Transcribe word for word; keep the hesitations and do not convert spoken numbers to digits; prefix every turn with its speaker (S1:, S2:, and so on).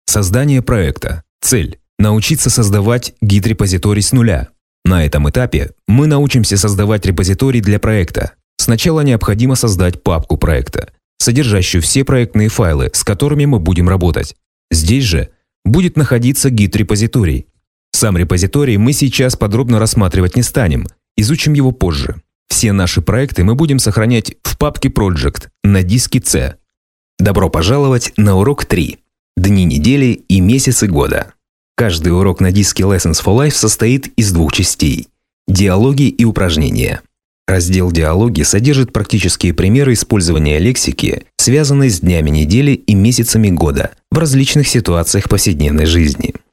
S1: Создание проекта. Цель – научиться создавать гид-репозиторий с нуля. На этом этапе мы научимся создавать репозиторий для проекта. Сначала необходимо создать папку проекта, содержащую все проектные файлы, с которыми мы будем работать. Здесь же будет находиться гид-репозиторий. Сам репозиторий мы сейчас подробно рассматривать не станем, изучим его позже. Все наши проекты мы будем сохранять в папке Project на диске C. Добро пожаловать на урок три. Дни недели и месяцы года. Каждый урок на диске Lessons for Life состоит из двух частей – диалоги и упражнения. Раздел «Диалоги» содержит практические примеры использования лексики, связанной с днями недели и месяцами года в различных ситуациях повседневной жизни.